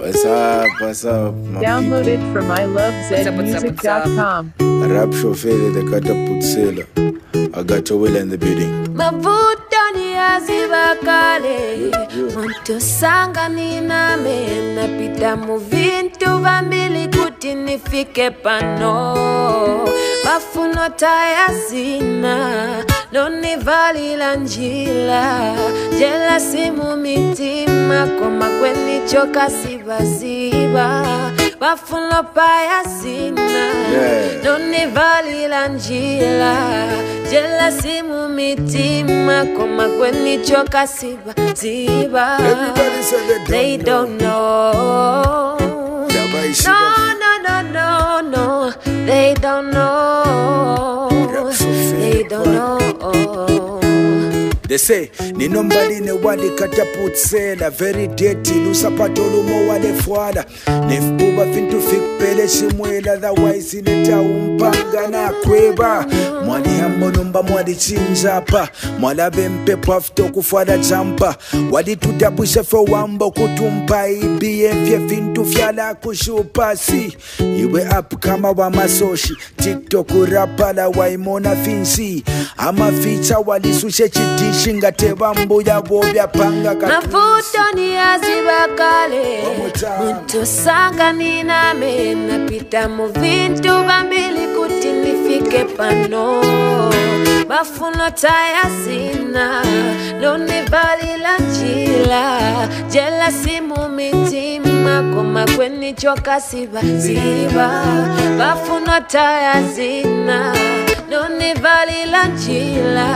What's up, Download it from ilovezmusic.com. Rap Chauffeur, the Catapult Sailor. I got your will in the building. Mavutani azibakale Muntu sanga niname Napita muvintu vambili kuti nifike pano Bafuno tayazina Noni valila njila Jela simu mitima Koma kweni choka siva Bafuno payazina Noni valila njila Jela simu mitima Koma kweni choka siva They don't know No They don't know They don't know They say, ni nobody ne wali Catapult Sailor. Very dirty, lusa patolumo wale fuada. Nefuba fintu fikpele shimwela. Otherwise ineta umpanga na kweba. Mwali hambolumba mwali chinjapa. Mwala bempe pafto kufuada jampa. Wadi tutabusha fe wambo kutumpa. Ibie fintu fyala kushupa. Si, iwe up kama wa masoshi. TikTok rapala waimona finsi. Ama ficha wali sushe chitishi. Shingateba mbuya bobya panga katusi Mavuto ni azibakale Muntu sanga niname Napita muvintu vambili kuti nifike pano Bafuno tayazina Noni valila njila Jela simu mitima Koma kweni choka siva Bafuno tayazina Noni valila njila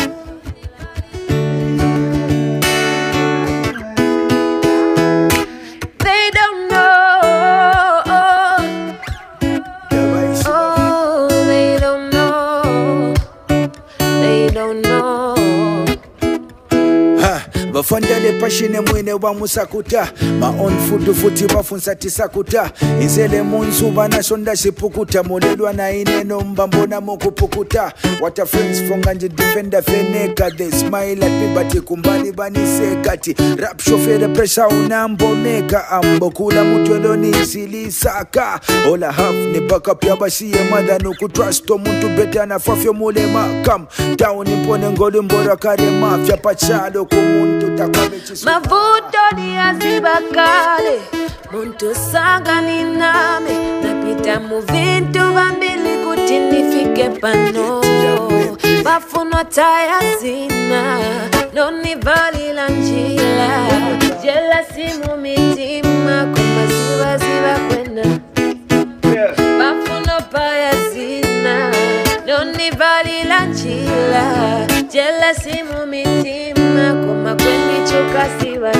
Bafandale pashine mwine wa musakuta Ma on futu futi bafunsa tisakuta Inzele munzu banashonda shipukuta Molelwa na ineno mbambona mokupukuta What a friends fonganje defender feneka They smile at me bati kumbali banisekati Rap Chauffeur pressure unambomeka Ambokula mutweloni zilisaka All I have ni backup ya bashiye madhanu Kutrusto muntu beta na fafyo mule makam Down impone ngolu mbora kare mafya Pachalo kumuntu Mavuto ni azibakale Muntu sanga niname Napita muvintu vambili kuti nifike pano Bafuno tayazina Noni valila njila Jela simu mitima Koma ziva kwenda Bafuno payazina Noni valila njila Jela simu mitima Koma kweni choka siva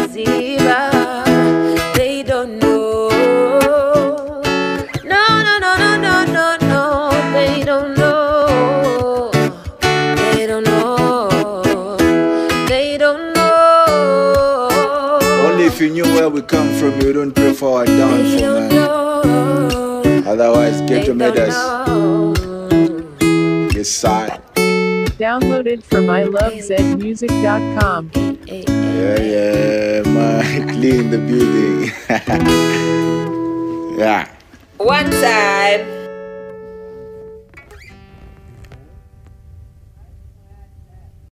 They don't know No They don't know They don't know They don't know Only if you knew where we come from You don't pray for our downfall, man. Otherwise get to meet us Get side Download it from ilovezmusic.com. Yeah, man. Clean the building. Yeah. One time